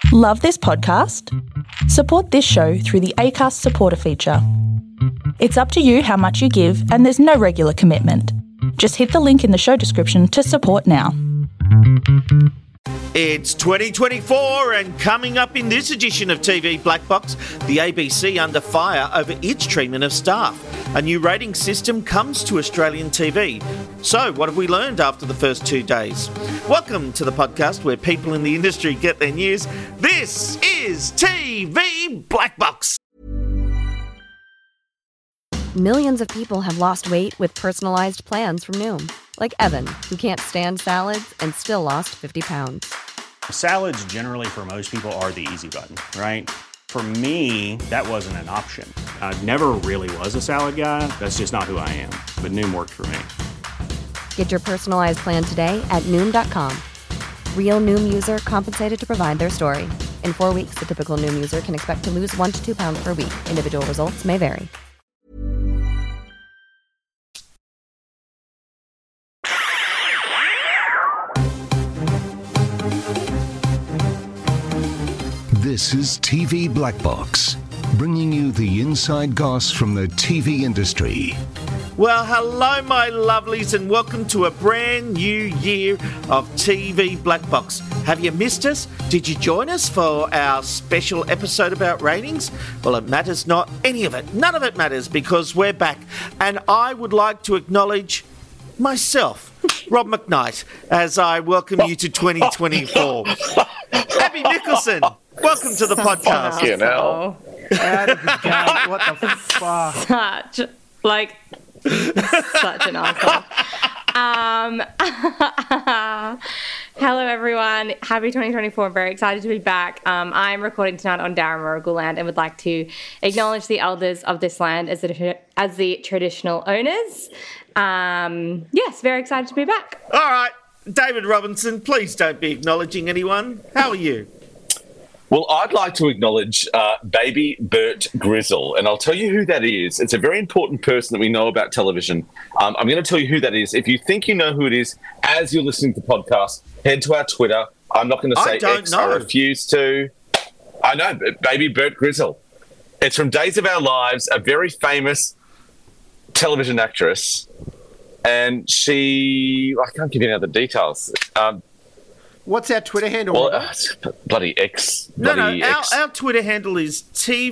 Love this podcast? Support this show through the Acast supporter feature. It's up to you how much you give, and there's no regular commitment. Just hit the link in the show description to support now. It's 2024, and coming up in this edition of TV Black Box, the ABC under fire over its treatment of staff. A new rating system comes to Australian TV. So, what have we learned after the first 2 days? Welcome to the podcast where people in the industry get their news. This is TV Black Box. Millions of people have lost weight with personalized plans from Noom. Like Evan, who can't stand salads and still lost 50 pounds. Salads generally for most people are the easy button, right? For me, that wasn't an option. I never really was a salad guy. That's just not who I am. But Noom worked for me. Get your personalized plan today at Noom.com. Real Noom user compensated to provide their story. In 4 weeks, the typical Noom user can expect to lose 1 to 2 pounds per week. Individual results may vary. This is TV Black Box, bringing you the inside goss from the TV industry. Well, hello, my lovelies, and welcome to a brand new year of TV Black Box. Have you missed us? Did you join us for our special episode about ratings? Well, it matters not. Any of it. None of it matters, because we're back. And I would like to acknowledge myself, Rob McKnight, as I welcome you to 2024. Abby Nicholson, welcome to the podcast. You know. Out of the gate, what the fuck? Such an asshole. Hello, everyone. Happy 2024. Very excited to be back. I'm recording tonight on Darramurrugal land and would like to acknowledge the elders of this land as the traditional owners. Yes, very excited to be back. All right. David Robinson, please don't be acknowledging anyone. How are you? Well, I'd like to acknowledge baby Bert Grizzle, and I'll tell you who that is. It's a very important person that we know about television. I'm going to tell you who that is. If you think you know who it is, as you're listening to the podcast, head to our Twitter. I'm not going to say X. I refuse to. I know, baby Bert Grizzle. It's from Days of Our Lives, a very famous television actress, and I can't give you any other details. What's our Twitter handle? Well, bloody X. Our Twitter handle is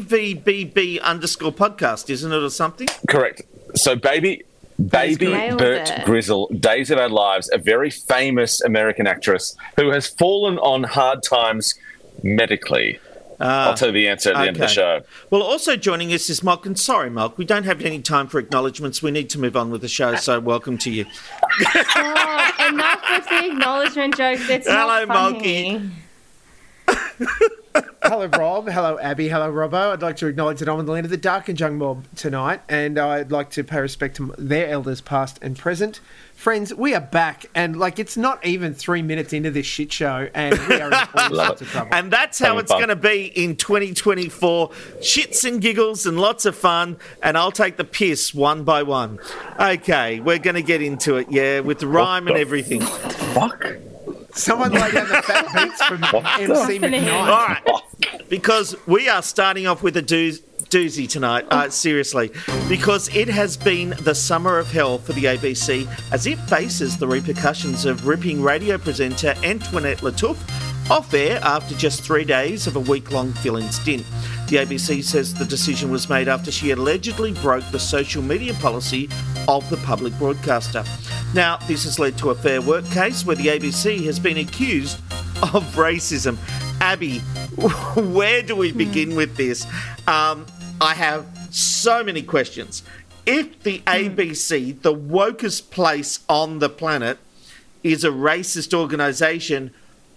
TVBB_podcast, isn't it, or something? Correct. So baby Bert Grizzle, Days of Our Lives, a very famous American actress who has fallen on hard times medically. I'll tell you the answer at the end of the show. Well, also joining us is Malk, and sorry, Malk, we don't have any time for acknowledgements. We need to move on with the show, so welcome to you. Oh, enough with the acknowledgement jokes. It's Hello, not funny. Malky. Hello, Rob. Hello, Abby. Hello, Robbo. I'd like to acknowledge that I'm in the land of the Dark and Jung Mob tonight, and I'd like to pay respect to their elders, past and present. Friends, we are back, and it's not even 3 minutes into this shit show, and we are in all sorts of trouble. And that's how it's going to be in 2024. Shits and giggles and lots of fun, and I'll take the piss one by one. Okay, we're going to get into it, with the rhyme and everything. Fuck. Someone lay down the fat beats from MC McKnight. All right, because we are starting off with a doozy tonight, seriously, because it has been the summer of hell for the ABC as it faces the repercussions of ripping radio presenter Antoinette Lattouf off air after just 3 days of a week-long fill-in stint. The ABC says the decision was made after she allegedly broke the social media policy of the public broadcaster. Now, this has led to a Fair Work case where the ABC has been accused of racism. Abby, where do we begin with this? I have so many questions. If the ABC, the wokest place on the planet, is a racist organisation,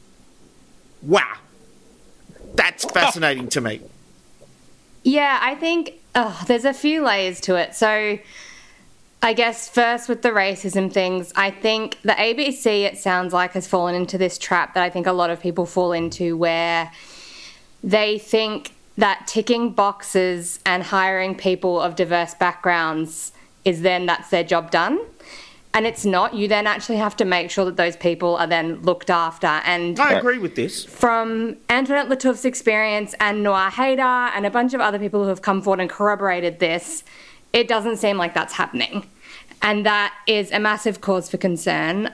wow, that's fascinating to me. Yeah, I think there's a few layers to it. So I guess first with the racism things, I think the ABC, it sounds like, has fallen into this trap that I think a lot of people fall into, where they think that ticking boxes and hiring people of diverse backgrounds that's their job done. and it's not, you then actually have to make sure that those people are then looked after. And I agree with this. From Antoinette Latouffe's experience and Noah Haider and a bunch of other people who have come forward and corroborated this, it doesn't seem like that's happening. And that is a massive cause for concern.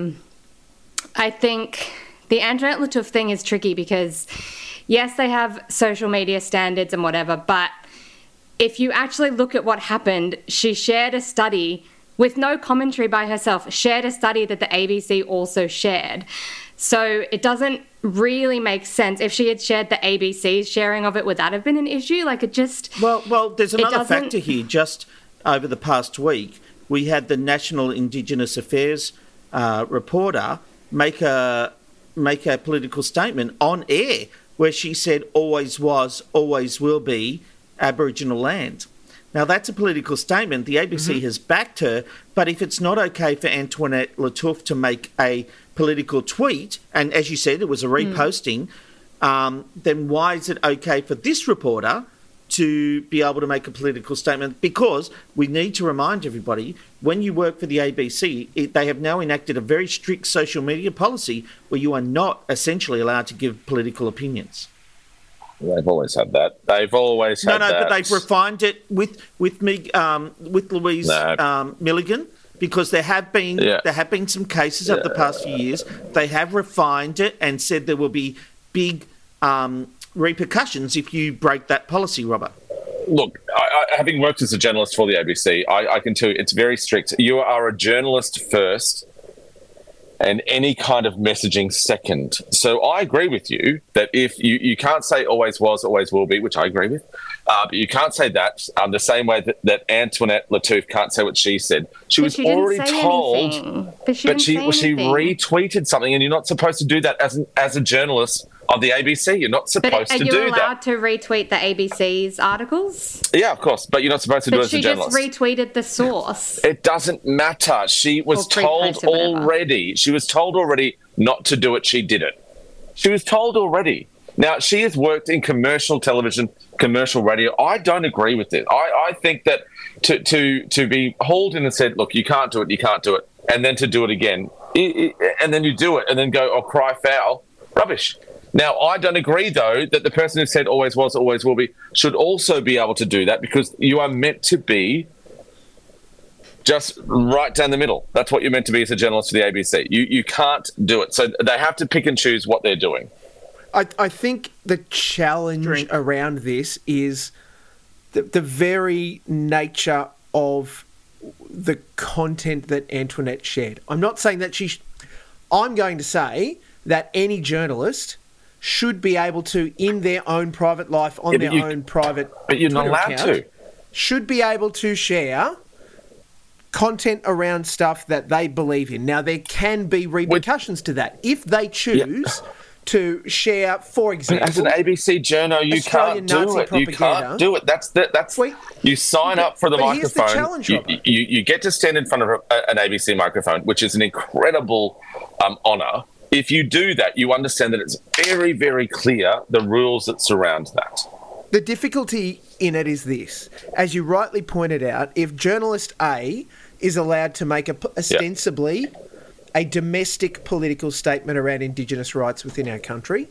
I think the Antoinette Lattouf thing is tricky because, yes, they have social media standards and whatever, but if you actually look at what happened, she shared a study with no commentary by herself, shared a study that the ABC also shared. So it doesn't really make sense. If she had shared the ABC's sharing of it, would that have been an issue? Like, it just... Well, there's another factor here. Just over the past week, we had the National Indigenous Affairs reporter make a political statement on air where she said always was, always will be Aboriginal land. Now, that's a political statement. The ABC has backed her, but if it's not okay for Antoinette Lattouf to make a political tweet, and as you said, it was a reposting, then why is it okay for this reporter to be able to make a political statement? Because we need to remind everybody, when you work for the ABC, they have now enacted a very strict social media policy where you are not essentially allowed to give political opinions. They've always had that. They've always had that. No, but they've refined it with Louise Milligan, because there have been some cases over the past few years. They have refined it and said there will be big repercussions if you break that policy, Robert. Look, having worked as a journalist for the ABC, I can tell you it's very strict. You are a journalist first and any kind of messaging second. So I agree with you that if you can't say always was, always will be, which I agree with, but you can't say that the same way that Antoinette Lattouf can't say what she said. She was already told, but she retweeted something, and you're not supposed to do that as a journalist of the ABC. You're not supposed to do that. Are you allowed to retweet the ABC's articles? Yeah, of course, but you're not supposed to do it as a journalist. But she just retweeted the source. It doesn't matter. She was told already. She was told already not to do it. She did it. She was told already. Now, she has worked in commercial television, commercial radio. I don't agree with it. I think that to be hauled in and said, look, you can't do it, and then to do it again, and then you do it, and then go, cry foul, rubbish. Now, I don't agree, though, that the person who said always was, always will be should also be able to do that, because you are meant to be just right down the middle. That's what you're meant to be as a journalist for the ABC. You can't do it. So they have to pick and choose what they're doing. I think the challenge around this is the very nature of the content that Antoinette shared. I'm not saying that I'm going to say that any journalist should be able to, in their own private life, on their own private But you're Twitter not allowed account, to. should be able to share content around stuff that they believe in. Now, there can be repercussions to that. If they choose to share, for example... As an ABC journo, you can't do it. You can't do it. That's you sign up for the microphone. Here's the challenge, Robert. You get to stand in front of an ABC microphone, which is an incredible honour. If you do that, you understand that it's very, very clear the rules that surround that. The difficulty in it is this. As you rightly pointed out, if journalist A is allowed to make ostensibly a domestic political statement around Indigenous rights within our country,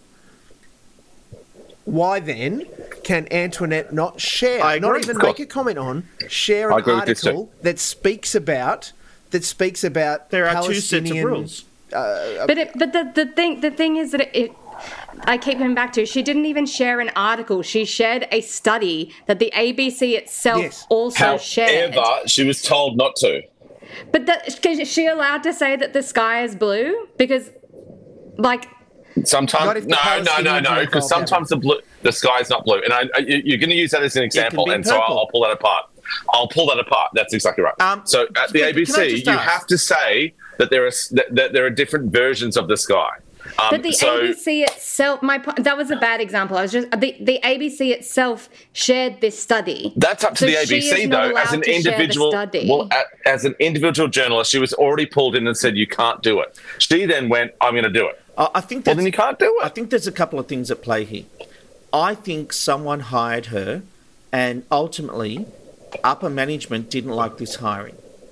why then can Antoinette not share, not even make a comment on, share an article that speaks about there are two sets of rules. But the thing is that I keep coming back to, she didn't even share an article. She shared a study that the ABC itself also shared. However, she was told not to. But is she allowed to say that the sky is blue? Because, sometimes no, because sometimes the sky is not blue, and you're going to use that as an example, and so I'll pull that apart. That's exactly right. So at the ABC, you have to say that there are different versions of the sky. But the ABC itself, that was a bad example. The ABC itself shared this study. That's up to the ABC, though. As an individual, as an individual journalist, she was already pulled in and said, "You can't do it." She then went, "I'm going to do it." I think. Well, then you can't do it. I think there's a couple of things at play here. I think someone hired her, and ultimately, upper management didn't like this hiring.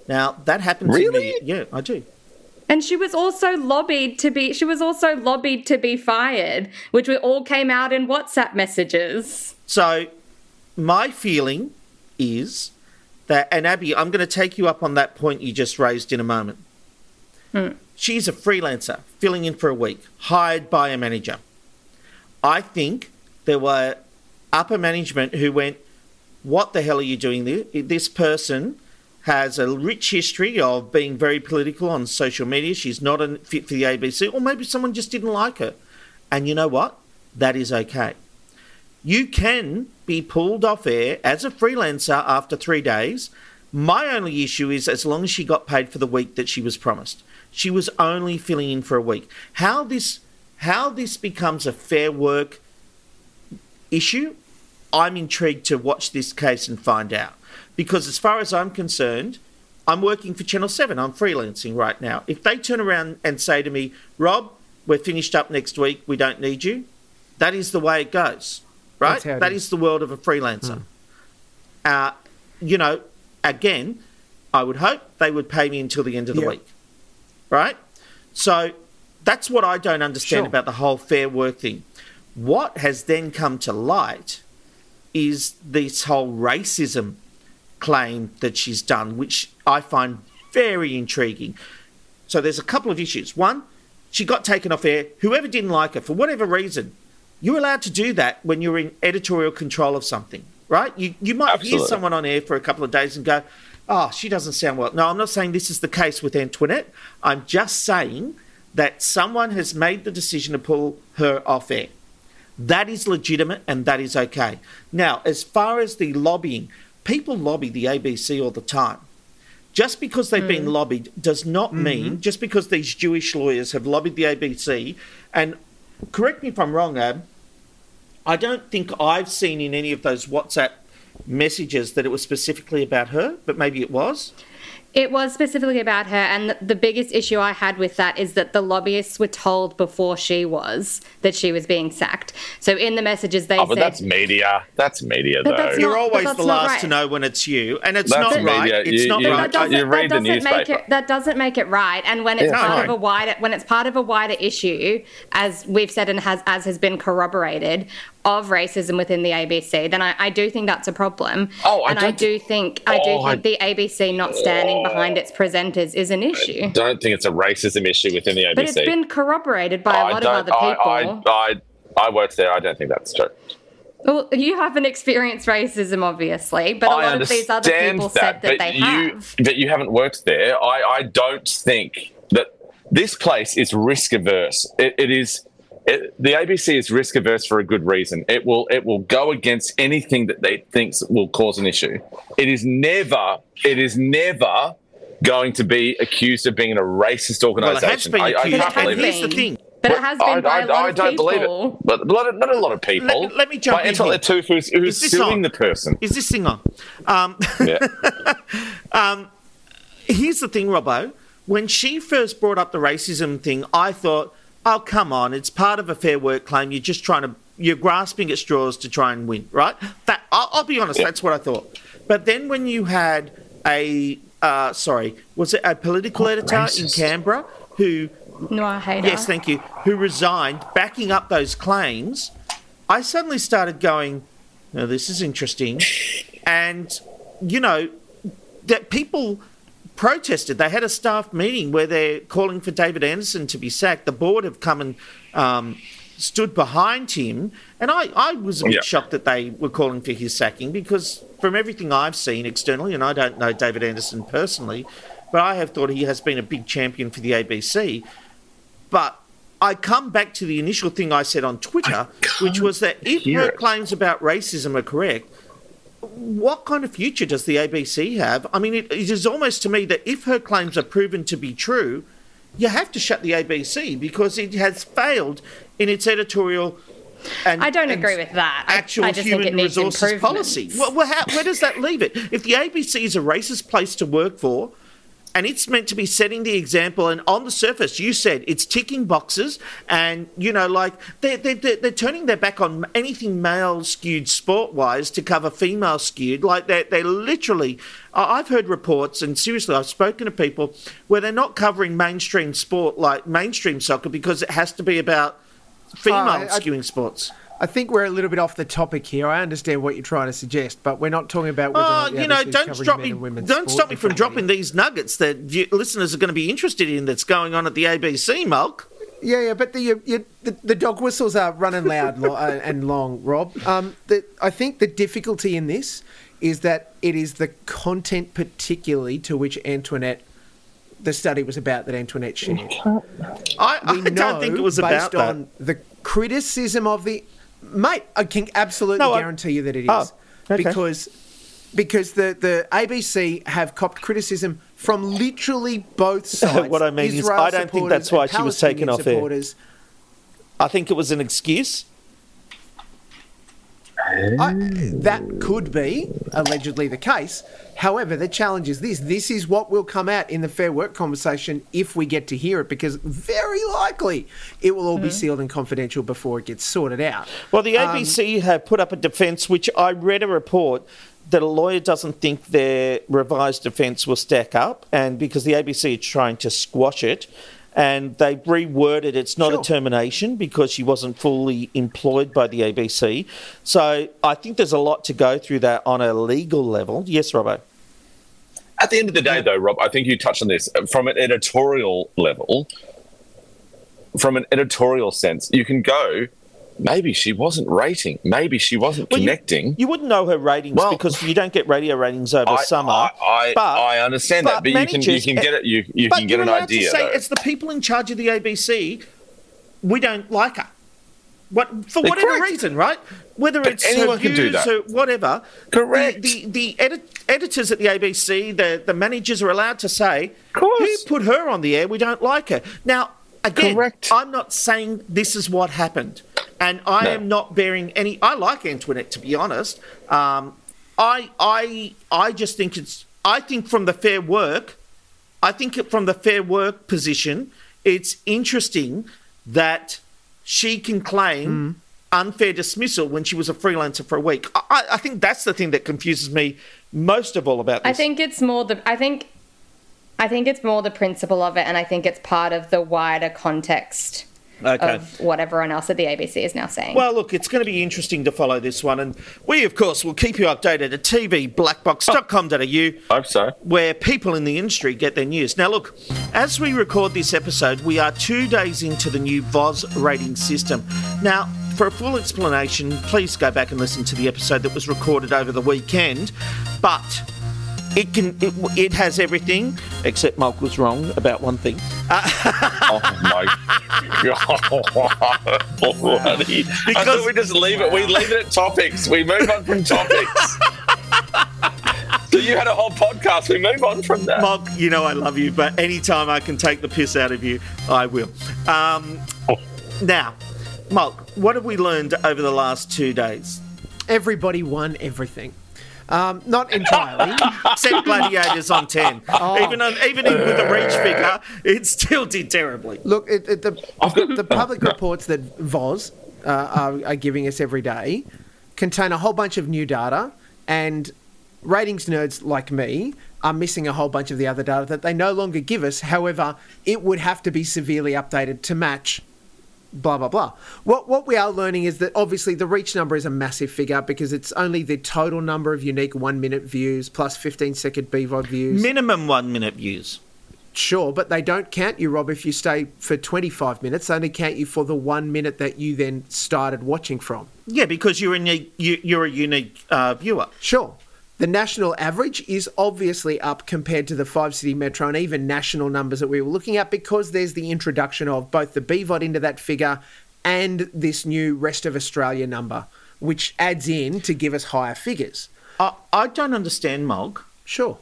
Now, that happens Really? Yeah, I do. And she was also lobbied to be fired, which all came out in WhatsApp messages. So my feeling is that, and Abby, I'm going to take you up on that point you just raised in a moment. She's a freelancer, filling in for a week, hired by a manager. I think there were upper management who went, what the hell are you doing there? This person has a rich history of being very political on social media. She's not a fit for the ABC, or maybe someone just didn't like her. And you know what? That is okay. You can be pulled off air as a freelancer after 3 days. My only issue is as long as she got paid for the week that she was promised. She was only filling in for a week. How this becomes a fair work issue, I'm intrigued to watch this case and find out. Because as far as I'm concerned, I'm working for Channel 7. I'm freelancing right now. If they turn around and say to me, Rob, we're finished up next week, we don't need you, that is the way it goes, right? That is the world of a freelancer. Again, I would hope they would pay me until the end of the week, right? So that's what I don't understand about the whole fair work thing. What has then come to light is this whole racism claim that she's done, which I find very intriguing. So there's a couple of issues. One, she got taken off air. Whoever didn't like her, for whatever reason, you're allowed to do that when you're in editorial control of something, right? You might hear someone on air for a couple of days and go, oh, she doesn't sound well. No, I'm not saying this is the case with Antoinette. I'm just saying that someone has made the decision to pull her off air. That is legitimate and that is okay. Now, as far as the lobbying, people lobby the ABC all the time. Just because they've been lobbied does not mean, just because these Jewish lawyers have lobbied the ABC, and correct me if I'm wrong, Ab, I don't think I've seen in any of those WhatsApp messages that it was specifically about her, but maybe it was. It was specifically about her, and the biggest issue I had with that is that the lobbyists were told before she was that she was being sacked. So in the messages they said... but that's media. That's media, though. You're always the last to know when it's you, and it's not right. It's not right. You read the newspaper. That doesn't make it right. And when it's part of a wider issue, as we've said and as has been corroborated, of racism within the ABC, then I do think that's a problem. I do think the ABC not standing behind its presenters is an issue. I don't think it's a racism issue within the ABC. But it's been corroborated by a lot of other people. I worked there. I don't think that's true. Well, you haven't experienced racism, obviously, but a lot of these other people said that they have. But you haven't worked there. I don't think that this place is risk averse. It is. The ABC is risk averse for a good reason. It will go against anything that they think will cause an issue. It is never going to be accused of being a racist organisation. Well, it has been accused. Here's the thing. But it has been by a lot of people. I don't believe it. But not a lot of people. Let me jump in here. Who's suing the person. Is this thing on? Here's the thing, Robbo. When she first brought up the racism thing, I thought, oh, come on, it's part of a fair work claim. You're grasping at straws to try and win, right? I'll be honest, that's what I thought. But then when you had was it a political editor in Canberra who... Noah Hayter. Yes, thank you. Who resigned, backing up those claims, I suddenly started going, no, this is interesting. And, that people protested. They had a staff meeting where they're calling for David Anderson to be sacked. The board have come and stood behind him. And I was a bit shocked that they were calling for his sacking because from everything I've seen externally, and I don't know David Anderson personally, but I have thought he has been a big champion for the ABC. But I come back to the initial thing I said on Twitter, which was that if her claims about racism are correct, what kind of future does the ABC have? I mean, it is almost to me that if her claims are proven to be true, you have to shut the ABC because it has failed in its editorial and I don't agree with that. Actual I just human think it needs resources policy. Where does that leave it? If the ABC is a racist place to work for, and it's meant to be setting the example. And on the surface, you said it's ticking boxes, and they're turning their back on anything male skewed sport wise to cover female skewed. Like they're literally. I've heard reports, and seriously, I've spoken to people where they're not covering mainstream sport like mainstream soccer because it has to be about female skewing sports. I think we're a little bit off the topic here. I understand what you're trying to suggest, but we're not talking about whether or not don't stop me from dropping these nuggets that listeners are going to be interested in that's going on at the ABC, Mulk. Yeah, but the dog whistles are running loud and long, Rob. I think the difficulty in this is that it is the content particularly to which the study was about that Antoinette shared. I don't think it was about that. On the criticism of the... Mate, I can absolutely guarantee you that it is. Oh, okay. Because the ABC have copped criticism from literally both sides. What I mean is, I don't think that's why she was taken off air. I think it was an excuse. That could be allegedly the case. However, the challenge is this. This is what will come out in the Fair Work conversation if we get to hear it, because very likely it will all be sealed and confidential before it gets sorted out. Well, the ABC have put up a defence, which I read a report that a lawyer doesn't think their revised defence will stack up, and because the ABC is trying to squash it, and they reworded it's not a termination because she wasn't fully employed by the ABC. So I think there's a lot to go through that on a legal level. Yes, Robbo? At the end of the day, though, Rob, I think you touched on this. From an editorial level, from an editorial sense, you can go, maybe she wasn't rating. Maybe she wasn't connecting. You wouldn't know her ratings because you don't get radio ratings over summer. I understand that, but you can get it. You can get an idea. To say it's the people in charge of the ABC. We don't like her. For whatever reason, right? Whether it's anyone her views can do that. or whatever. Correct. The editors at the ABC, the managers are allowed to say, who put her on the air? We don't like her. Now, again, I'm not saying this is what happened. And I am not bearing any... I like Antoinette, to be honest. I just think it's... I think from the Fair Work... from the Fair Work position, it's interesting that she can claim unfair dismissal when she was a freelancer for a week. I think that's the thing that confuses me most of all about this. I think it's more the... I think it's more the principle of it, and I think it's part of the wider context of what everyone else at the ABC is now saying. Well, look, it's going to be interesting to follow this one, and we, of course, will keep you updated at tvblackbox.com.au. Hope so. Where people in the industry get their news. Now, look, as we record this episode, we are 2 days into the new VOZ rating system. Now, for a full explanation, please go back and listen to the episode that was recorded over the weekend, but... It has everything, except Mulk was wrong about one thing. Oh my God! Bloody. I thought we just leave it. We leave it at topics. We move on from topics. So you had a whole podcast. We move on from that. Mulk, you know I love you, but anytime I can take the piss out of you, I will. Now, Mulk, what have we learned over the last 2 days? Everybody won everything. Not entirely. Except Gladiators on 10. Even with the reach figure, it still did terribly. Look, the public reports that VOZ are giving us every day contain a whole bunch of new data, and ratings nerds like me are missing a whole bunch of the other data that they no longer give us. However, it would have to be severely updated to match blah, blah, blah. What we are learning is that obviously the reach number is a massive figure because it's only the total number of unique 1 minute views plus 15-second BVOD views. Minimum 1 minute views. Sure, but they don't count you, Rob, if you stay for 25 minutes. They only count you for the 1 minute that you then started watching from. Yeah, because you're a unique viewer. Sure. The national average is obviously up compared to the 5-city metro and even national numbers that we were looking at because there's the introduction of both the BVOD into that figure and this new rest of Australia number, which adds in to give us higher figures. I don't understand, Mulk. Sure.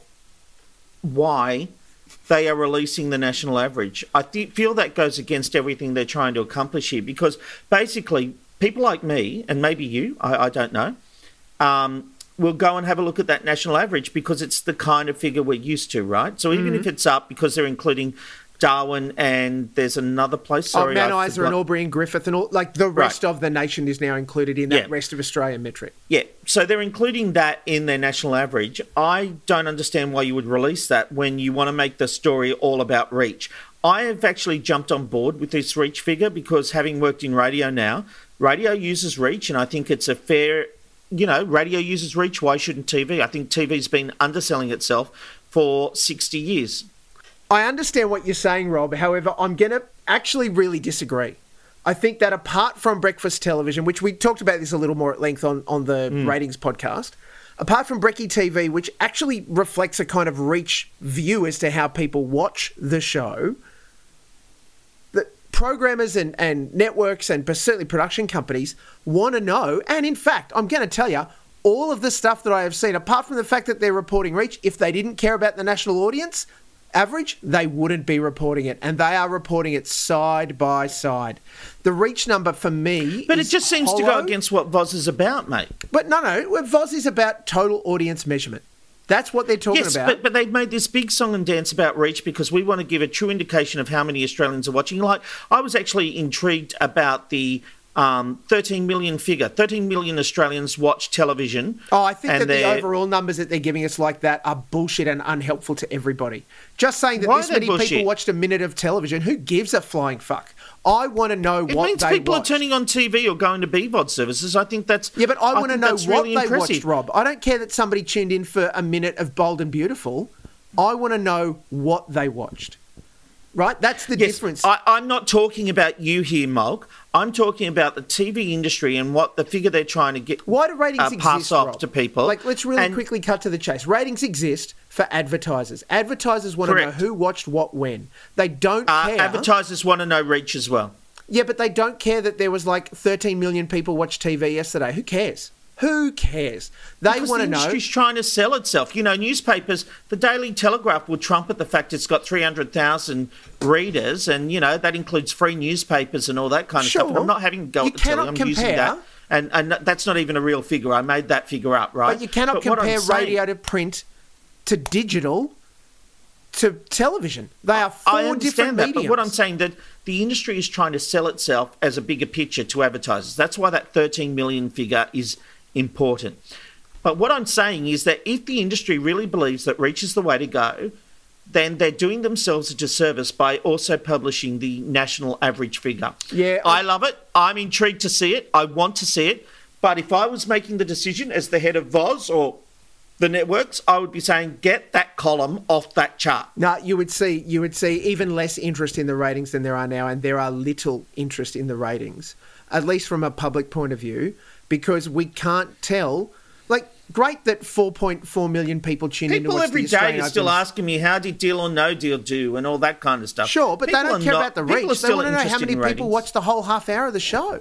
Why they are releasing the national average. I feel that goes against everything they're trying to accomplish here because basically people like me, and maybe you, I don't know, we'll go and have a look at that national average because it's the kind of figure we're used to, right? So even if it's up because they're including Darwin and there's another place. Sorry, Mount Isa and Albury and Griffith and all, like the rest of the nation is now included in that rest of Australia metric. Yeah, so they're including that in their national average. I don't understand why you would release that when you want to make the story all about reach. I have actually jumped on board with this reach figure because having worked in radio now, radio uses reach and I think it's a fair... radio uses reach. Why shouldn't TV? I think TV's been underselling itself for 60 years. I understand what you're saying, Rob. However, I'm going to actually really disagree. I think that apart from breakfast television, which we talked about this a little more at length on the ratings podcast, apart from Brekkie TV, which actually reflects a kind of reach view as to how people watch the show, that programmers and networks and certainly production companies want to know, and in fact, I'm going to tell you, all of the stuff that I have seen, apart from the fact that they're reporting reach, if they didn't care about the national audience average, they wouldn't be reporting it, and they are reporting it side by side. The reach number for me But it just seems to go against what VOZ is about, mate. But no, VOZ is about total audience measurement. That's what they're talking about. Yes, but they've made this big song and dance about reach because we want to give a true indication of how many Australians are watching. Like, I was actually intrigued about the 13 million figure. 13 million Australians watch television. Oh, I think that the overall numbers that they're giving us like that are bullshit and unhelpful to everybody. Just saying that this many people watched a minute of television, who gives a flying fuck? I want to know what they watched. It means people are turning on TV or going to BVOD services. I think that's... Yeah, but I want to know what really they impressive. watched, Rob. I don't care that somebody tuned in for a minute of Bold and Beautiful. I want to know what they watched. Right? That's the difference. I'm not talking about you here, Mulk. I'm talking about the TV industry and what the figure they're trying to get. Why do ratings pass exist, off Rob? to people? Like, let's really quickly cut to the chase. Ratings exist for advertisers. Advertisers want to know who watched what when. They don't care. Advertisers want to know reach as well. Yeah, but they don't care that there was like 13 million people watched TV yesterday. Who cares? Who cares? They want to know. The industry's trying to sell itself. You know, newspapers, the Daily Telegraph will trumpet the fact it's got 300,000 readers, and, you know, that includes free newspapers and all that kind of stuff. And I'm not having to go at the telly. I'm using that. And that's not even a real figure. I made that figure up, right? But you cannot compare radio to print to digital to television. They are four different mediums. But what I'm saying that the industry is trying to sell itself as a bigger picture to advertisers. That's why that 13 million figure is important. But what I'm saying is that if the industry really believes that reach is the way to go, then they're doing themselves a disservice by also publishing the national average figure. Yeah, I love it. I'm intrigued to see it. I want to see it. But if I was making the decision as the head of VOZ or the networks, I would be saying, get that column off that chart. No, you would see even less interest in the ratings than there are now, and there are little interest in the ratings, at least from a public point of view, because we can't tell. Like, great that 4.4 million people tune in to watch the Australian Open. People every day are still asking me, how did Deal or No Deal do, and all that kind of stuff. Sure, but they don't care about the reach. They want to know how many people watch the whole half hour of the show.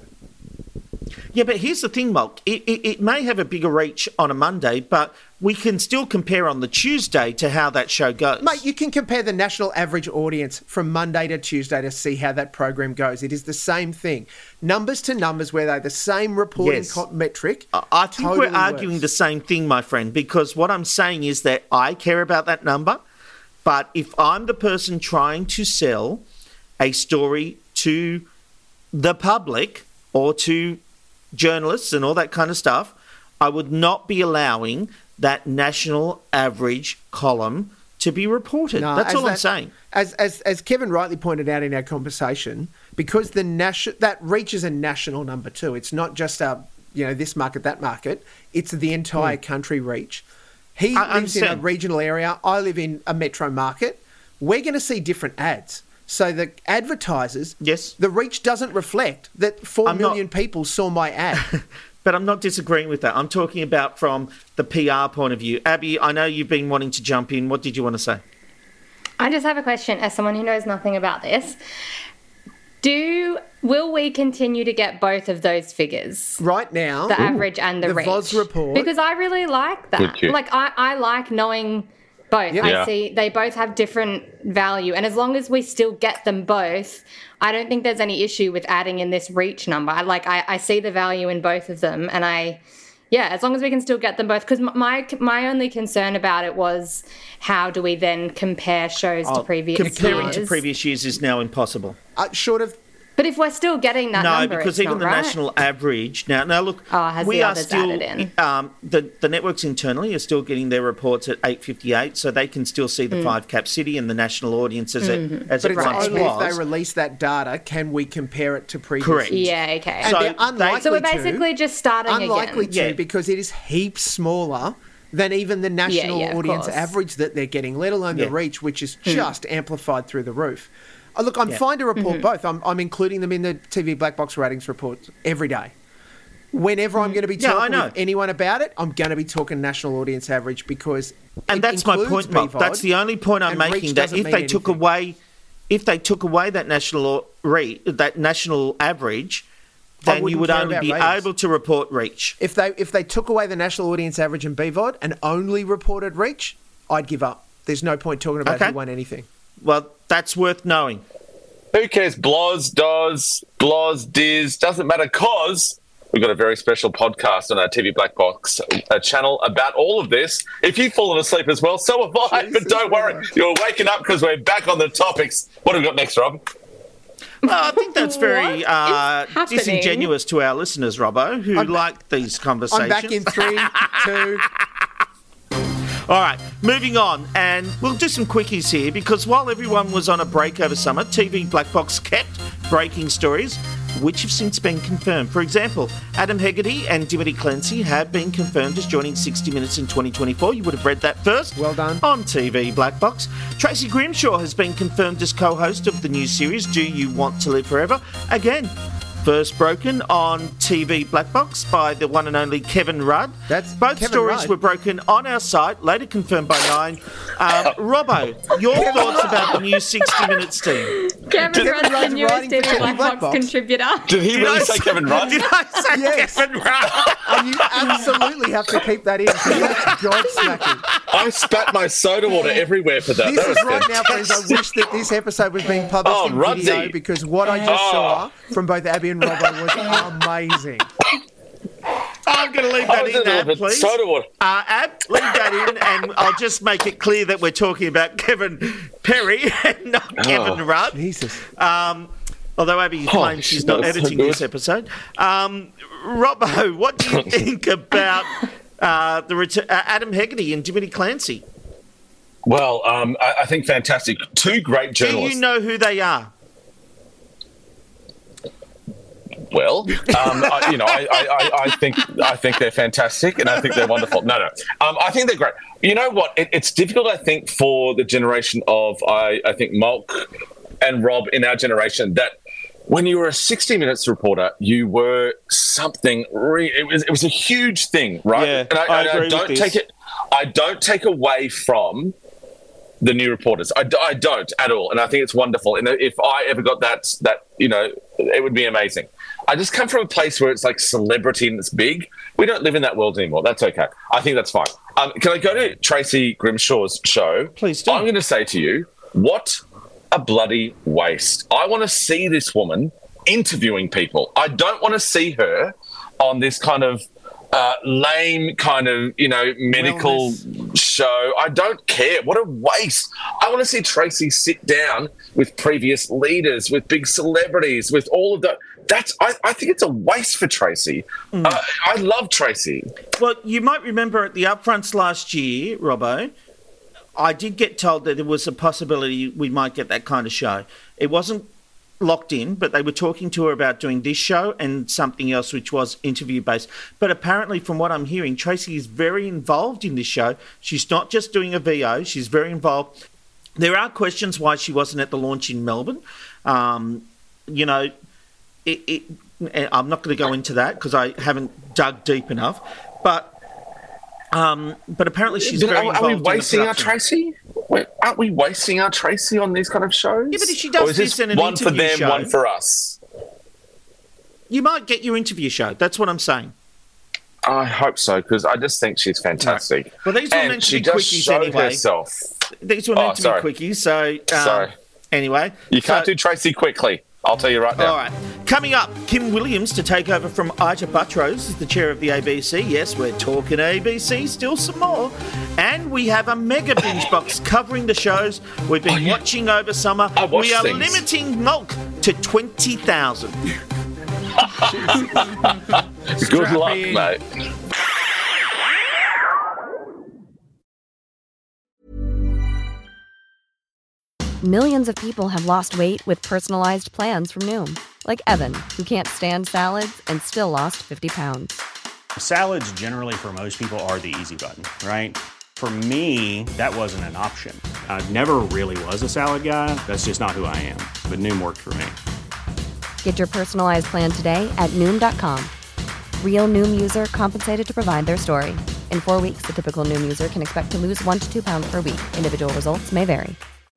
Yeah, but here's the thing, Mulk. It may have a bigger reach on a Monday, but we can still compare on the Tuesday to how that show goes. Mate, you can compare the national average audience from Monday to Tuesday to see how that program goes. It is the same thing. Numbers to numbers, where they're the same reporting metric. I think we're arguing the same thing, my friend, because what I'm saying is that I care about that number, but if I'm the person trying to sell a story to the public or to journalists and all that kind of stuff, I would not be allowing that national average column to be reported. No, that's all I'm saying. As Kevin rightly pointed out in our conversation, because that reaches a national number too. It's not just this market, that market. It's the entire country reach. He lives in a regional area. I live in a metro market. We're going to see different ads. So the advertisers, the reach doesn't reflect that 4 million people saw my ad. But I'm not disagreeing with that. I'm talking about from the PR point of view. Abby, I know you've been wanting to jump in. What did you want to say? I just have a question as someone who knows nothing about this. Will we continue to get both of those figures? Right now. The average and the reach. The VOZ report. Because I really like that. Like, I like knowing both. Yep. I see they both have different value. And as long as we still get them both, I don't think there's any issue with adding in this reach number. I see the value in both of them, and I Yeah, as long as we can still get them both. Because my only concern about it was how do we then compare shows to previous years? Comparing to previous years is now impossible. Short of... But if we're still getting that number, because it's even not the right. national average now look, has we the are others still added in? The networks internally are still getting their reports at 8:58, so they can still see the five cap city and the national audience as it But it's once only was. if they release that data can we compare it to previous Correct. years. Yeah, okay. And they're unlikely so we're to. basically just starting Unlikely again. to, because it is heaps smaller than even the national of audience course. average that they're getting, let alone the reach, which is just amplified through the roof. Look, I'm fine to report both. I'm including them in the TV Black Box ratings report every day. Whenever I'm going to be talking with anyone about it, I'm going to be talking national audience average because and that's my point, Bob. That's the only point I'm making. That if they took away that national average, then you would only be able to report reach. If they took away the national audience average in BVOD and only reported reach, I'd give up. There's no point talking about who won anything. Well, that's worth knowing. Who cares? Bloz, Diz, doesn't matter, cause we've got a very special podcast on our TV Black Box channel about all of this. If you've fallen asleep as well, so have I, but don't worry. You're waking up because we're back on the topics. What have we got next, Rob? Well, I think that's very disingenuous to our listeners, Robbo, who like these conversations. I'm back in 3, 2... All right, moving on, and we'll do some quickies here because while everyone was on a break over summer, TV Black Box kept breaking stories which have since been confirmed. For example, Adam Hegarty and Dimitri Clancy have been confirmed as joining 60 Minutes in 2024. You would have read that first. Well done. On TV Black Box. Tracy Grimshaw has been confirmed as co-host of the new series Do You Want to Live Forever? Again, first broken on TV Black Box by the one and only Kevin Rudd. Both Kevin stories Rudd. were broken on our site, later confirmed by Nine. Robbo, your thoughts about the new 60 Minutes team? Kevin Rudd's the newest TV Black Box contributor. Did he really say Kevin Rudd? Did I say Kevin Rudd? And you absolutely have to keep that in because that's God-smacking. I spat my soda water everywhere for that. This That is was right now, friends. I wish that this episode was being published in Rudsy. video because what I just saw from both Abby and Robbo was amazing. I'm going to leave that in, Ab, please. Soda water. Ab, leave that in, and I'll just make it clear that we're talking about Kevin Perry and not Kevin Rudd. Jesus. Although Abby claims she's not editing this episode. Robbo, what do you think about Adam Hegarty and Dimitri Clancy? Well, I think fantastic. Two great journalists. Do you know who they are? Well, I think they're fantastic, and I think they're wonderful. No, I think they're great. You know what? It's difficult, I think, for the generation of I think Malk and Rob in our generation that when you were a 60 Minutes reporter, you were something. It was a huge thing, right? Yeah, and I agree don't with take this. it. I don't take away from the new reporters. I don't at all, and I think it's wonderful. And if I ever got that it would be amazing. I just come from a place where it's like celebrity and it's big. We don't live in that world anymore. That's okay. I think that's fine. Can I go to Tracy Grimshaw's show? Please do. I'm going to say to you, what a bloody waste. I want to see this woman interviewing people. I don't want to see her on this kind of lame kind of, medical show. I don't care. What a waste. I want to see Tracy sit down with previous leaders, with big celebrities, with all of that. I think it's a waste for Tracy. I love Tracy. Well, you might remember at the upfronts last year, Robbo, I did get told that there was a possibility we might get that kind of show. It wasn't locked in, but they were talking to her about doing this show and something else which was interview-based. But apparently, from what I'm hearing, Tracy is very involved in this show. She's not just doing a VO, she's very involved. There are questions why she wasn't at the launch in Melbourne. I'm not going to go into that because I haven't dug deep enough. But apparently she's very involved. Are we wasting our Tracy? Aren't we wasting our Tracy on these kind of shows? Yeah, but if she does this in an one for interview them, show, one for us. You might get your interview show. That's what I'm saying. I hope so, because I just think she's fantastic. Well, these were meant to be quickies anyway. Herself. These were meant to be quickies, so... Sorry. Anyway. You can't do Tracy quickly. I'll tell you right now. All right. Coming up, Kim Williams to take over from Ita Buttrose as the chair of the ABC. Yes, we're talking ABC, still some more. And we have a mega binge box covering the shows we've been watching over summer. We are limiting Mulk to 20,000. Good luck, mate. Millions of people have lost weight with personalized plans from Noom. Like Evan, who can't stand salads and still lost 50 pounds. Salads generally for most people are the easy button, right? For me, that wasn't an option. I never really was a salad guy. That's just not who I am. But Noom worked for me. Get your personalized plan today at Noom.com. Real Noom user compensated to provide their story. In 4 weeks, the typical Noom user can expect to lose 1 to 2 pounds per week. Individual results may vary.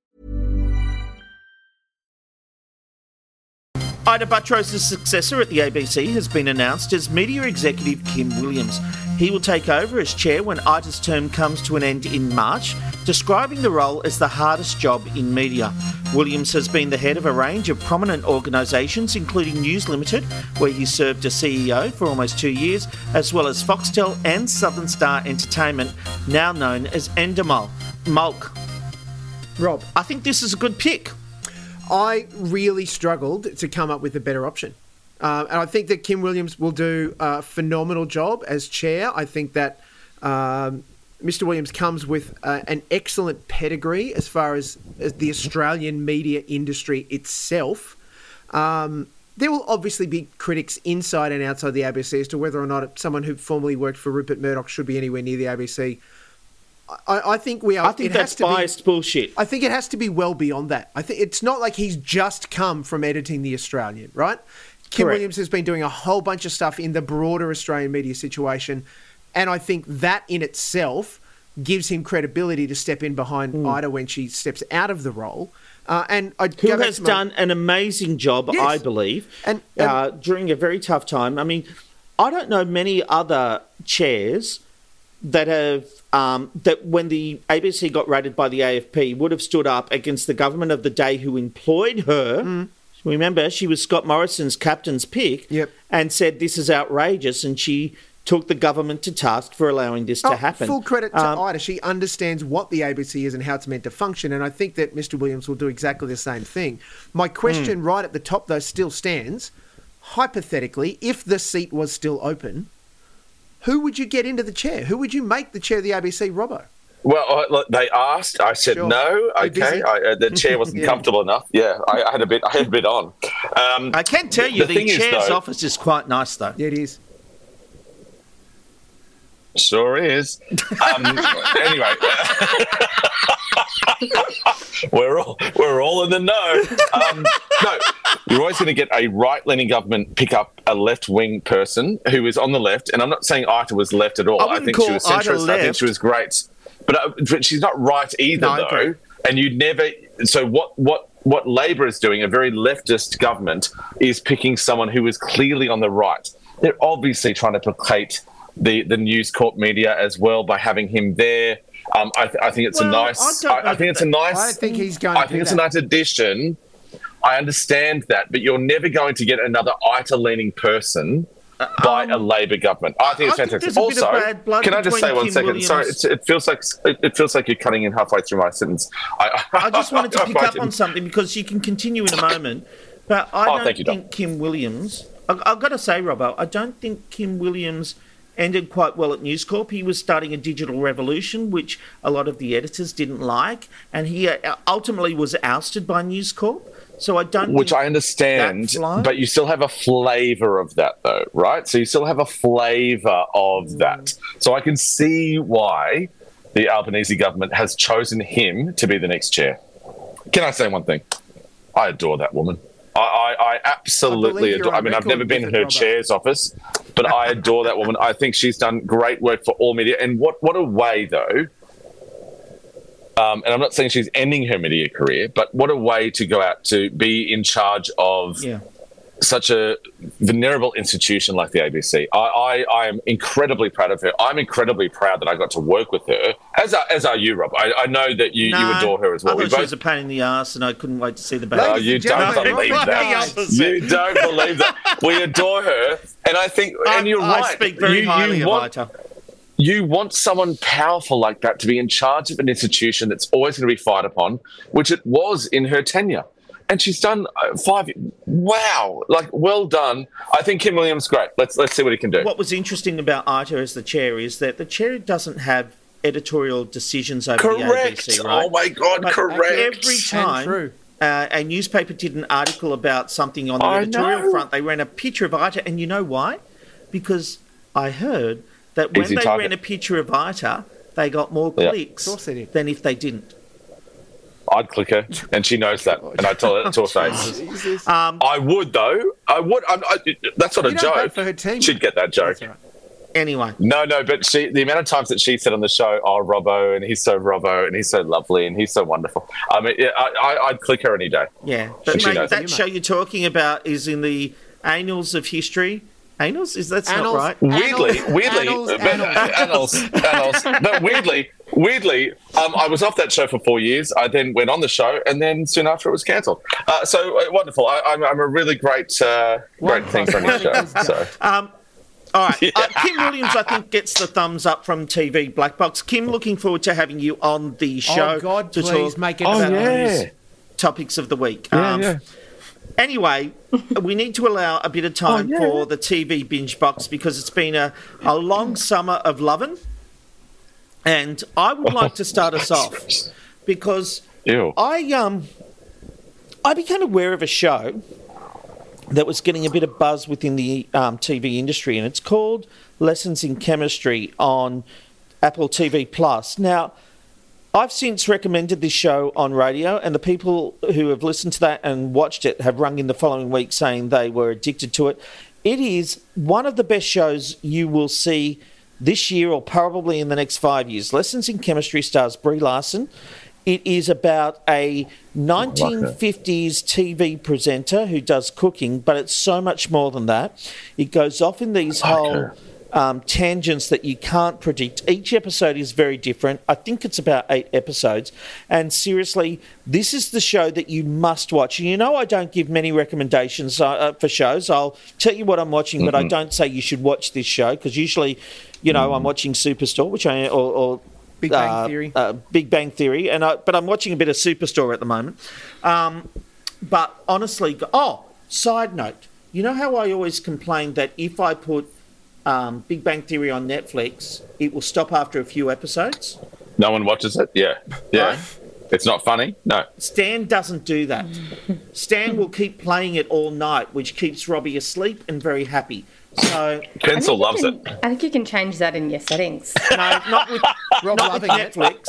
Ita Buttrose's successor at the ABC has been announced as media executive Kim Williams. He will take over as chair when Ita's term comes to an end in March, describing the role as the hardest job in media. Williams has been the head of a range of prominent organisations, including News Limited, where he served as CEO for almost 2 years, as well as Foxtel and Southern Star Entertainment, now known as Endemol. Mulk. Rob, I think this is a good pick. I really struggled to come up with a better option. And I think that Kim Williams will do a phenomenal job as chair. I think that Mr. Williams comes with an excellent pedigree as far as the Australian media industry itself. There will obviously be critics inside and outside the ABC as to whether or not someone who formerly worked for Rupert Murdoch should be anywhere near the ABC. I think we are. I think that's biased bullshit. I think it has to be well beyond that. I think it's not like he's just come from editing The Australian, right? Kim Williams has been doing a whole bunch of stuff in the broader Australian media situation, and I think that in itself gives him credibility to step in behind Ita when she steps out of the role. Who has done an amazing job, yes. I believe, and during a very tough time. I mean, I don't know many other chairs that have that when the ABC got raided by the AFP would have stood up against the government of the day who employed her. Remember, she was Scott Morrison's captain's pick, and said this is outrageous, and she took the government to task for allowing this to happen. Full credit to Ita. She understands what the ABC is and how it's meant to function, and I think that Mr. Williams will do exactly the same thing. My question right at the top, though, still stands. Hypothetically, if the seat was still open, who would you get into the chair? Who would you make the chair of the ABC, Robbo? Well, look, they asked. I said no. Okay, the chair wasn't comfortable enough. Yeah, I had a bit on. I can tell you the chair's office is quite nice, though. Yeah, it is. Sure is. Anyway, we're all in the know. No, you're always going to get a right-leaning government pick up a left-wing person who is on the left, and I'm not saying Ita was left at all. I think she was centrist. I think she was great, but she's not right either, though. And you never. So what Labor is doing, a very leftist government, is picking someone who is clearly on the right. They're obviously trying to placate the News Corp media as well by having him there. I think it's a nice. I think it's a nice. I think he's going. I think it's a nice addition. I understand that, but you're never going to get another Ita-leaning person by a Labor government. I think it's fantastic. Also, can I just say 1 second? Williams. Sorry, it feels like you're cutting in halfway through my sentence. I just wanted to pick up on something because you can continue in a moment. But I don't think Kim Williams. I've got to say, Robbo, I don't think Kim Williams ended quite well at News Corp. He was starting a digital revolution, which a lot of the editors didn't like, and he ultimately was ousted by News Corp. So I don't. Which I understand, but you still have a flavour of that, though, right? So you still have a flavour of that. So I can see why the Albanese government has chosen him to be the next chair. Can I say one thing? I adore that woman. I absolutely adore. I mean, I've never been in her chair's office, but I adore that woman. I think she's done great work for all media. And what a way, though. And I'm not saying she's ending her media career, but what a way to go out to be in charge of such a venerable institution like the ABC. I am incredibly proud of her. I'm incredibly proud that I got to work with her, as are you, Rob. I know that you adore her as well. I thought she was a pain in the ass, and I couldn't wait to see the baby. Oh, you don't believe that. You don't believe that. We adore her, and I think, and you're right. I speak very highly of Ita. You want someone powerful like that to be in charge of an institution that's always going to be fired upon, which it was in her tenure. And she's done 5. Wow, like well done. I think Kim Williams great. Let's see what he can do. What was interesting about Ita as the chair is that the chair doesn't have editorial decisions over the ABC, right? Oh my God, but correct. Every time a newspaper did an article about something on the editorial front, they ran a picture of Ita, and you know why? Because I heard that when they ran a picture of Ita, they got more clicks than if they didn't. I'd click her, and she knows that, and I tell her to her face. I would, though. I would. That's not a joke. For her team. She'd get that joke. Right. Anyway. No, but the amount of times that she said on the show, "Oh, Robbo, and he's so Robbo, and he's so lovely, and he's so wonderful." I mean, I'd click her any day. Yeah, but mate, that show you're talking about is in the annals of history. Annals? That's not right. Weirdly, annals. But weirdly, I was off that show for 4 years. I then went on the show, and then soon after it was cancelled. So wonderful. I'm a really great thing for any show. So. All right. Kim Williams, I think, gets the thumbs up from TV Black Box. Kim, looking forward to having you on the show. Oh, God, to please talk make it about these topics of the week. Anyway, we need to allow a bit of time for the TV binge box because it's been a long summer of lovin'. And I would like to start us off because I became aware of a show that was getting a bit of buzz within the TV industry, and it's called Lessons in Chemistry on Apple TV Plus. Now, I've since recommended this show on radio, and the people who have listened to that and watched it have rung in the following week saying they were addicted to it. It is one of the best shows you will see this year or probably in the next 5 years. Lessons in Chemistry stars Brie Larson. It is about a 1950s TV presenter who does cooking, but it's so much more than that. It goes off in these whole tangents that you can't predict. Each episode is very different. I think it's about 8 episodes. And seriously, this is the show that you must watch. And you know I don't give many recommendations for shows. I'll tell you what I'm watching, but I don't say you should watch this show because usually, you know, I'm watching Superstore, which or Big Bang Theory. Big Bang Theory, but I'm watching a bit of Superstore at the moment. But honestly, side note, you know how I always complain that if I put Big Bang Theory on Netflix, it will stop after a few episodes? No one watches it? Yeah. Right? It's not funny? No. Stan doesn't do that. Stan will keep playing it all night, which keeps Robbie asleep and very happy. So Pencil loves it. I think you can change that in your settings. No, not with Netflix.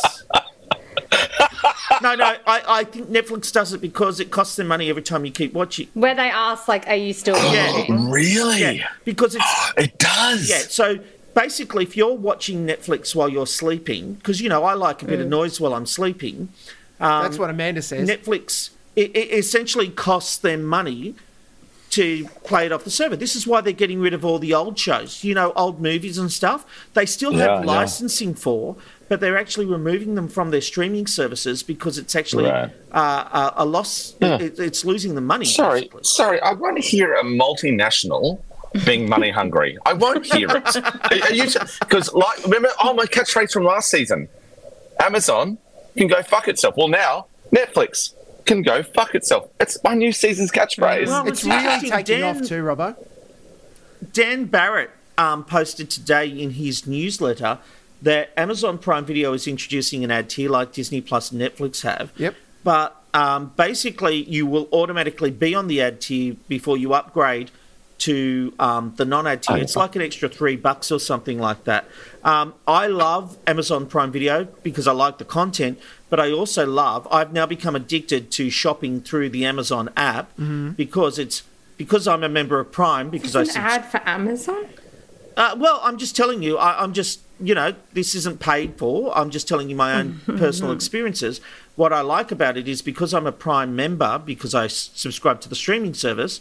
No, I think Netflix does it because it costs them money every time you keep watching. Where they ask, like, are you still watching? Really? Yeah, because it's... It does? Yeah, so basically if you're watching Netflix while you're sleeping, because, you know, I like a bit of noise while I'm sleeping. That's what Amanda says. Netflix, it essentially costs them money to play it off the server. This is why they're getting rid of all the old shows, you know, old movies and stuff. They still have licensing for, but they're actually removing them from their streaming services because it's actually a loss. Yeah. It's losing the money. Sorry, I won't hear a multinational being money hungry. I won't hear it. Because, like, remember, my catchphrase from last season, Amazon can go fuck itself. Well, now, Netflix can go fuck itself. It's my new season's catchphrase. Well, it's really taking off too, Robbo. Dan Barrett posted today in his newsletter that Amazon Prime Video is introducing an ad tier like Disney Plus and Netflix have. Yep. But basically, you will automatically be on the ad tier before you upgrade to the non-ad tier. It's like an extra $3 or something like that. I love Amazon Prime Video because I like the content, but I also I've now become addicted to shopping through the Amazon app because I'm a member of Prime. Because Is this an ad for Amazon? Well, I'm just telling you, I'm just, you know, this isn't paid for. I'm just telling you my own personal experiences. What I like about it is because I'm a Prime member, because I subscribe to the streaming service,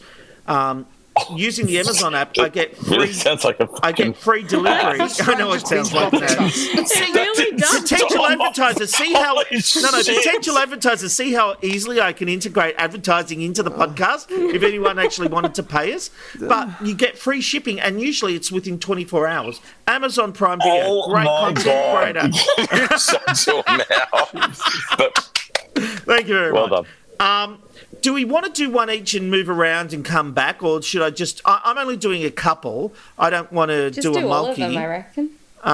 using the Amazon app, I get Really free. sounds like a I get free delivery. I know it sounds like that. It really does. Potential advertisers, see how Holy shit. potential advertisers, see how easily I can integrate advertising into the podcast if anyone actually wanted to pay us. But you get free shipping, and usually it's within 24 hours. Amazon Prime Video, Oh great my content God. creator. Shut your mouth. But Thank you very well much. done. Do we want to do one each and move around and come back, or should I just? I'm only doing a couple. I don't want to Just do a do all of multi. them, I reckon.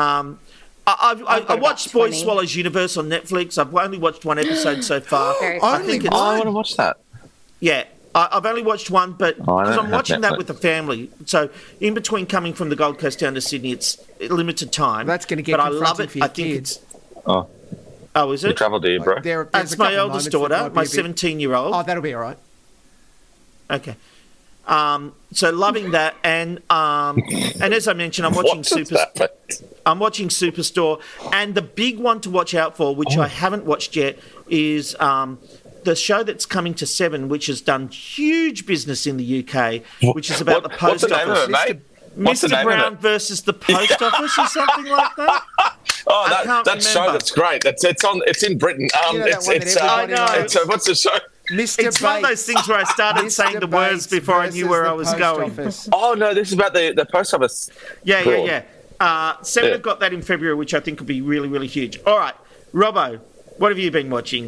I got watched about Boy 20. Swallows Universe on Netflix. I've only watched one episode so far. Very I funny. think it's I want to watch that. yeah. I've only watched one, but I because don't I'm have watching that Netflix. with the family, so in between coming from the Gold Coast down to Sydney, it's limited time. That's gonna get but I love confronting it. for your I think kids. Oh, Oh, is you it? travel, do you, bro? There's That's a my couple of eldest moments that daughter, might be my a bit- 17-year-old. Oh, that'll be all right. Okay. So loving that, and as I mentioned, I'm watching What does that mean? I'm watching Superstore, and the big one to watch out for, which I haven't watched yet, is the show that's coming to 7, which has done huge business in the UK, which is about the What's post the name of office. it, mate? What's the Mr. name of Brown it? versus the post office, or something like that. Oh, I can't that show, remember. that's great. It's in Britain. You know that one that It's everybody I know. likes? what's the show? Mr. It's one of those things where I started saying the words before I knew where I was going. Oh no, this is about the post office. Yeah. Seven Yeah. have got that in February, which I think will be really, really huge. All right, Robbo, what have you been watching?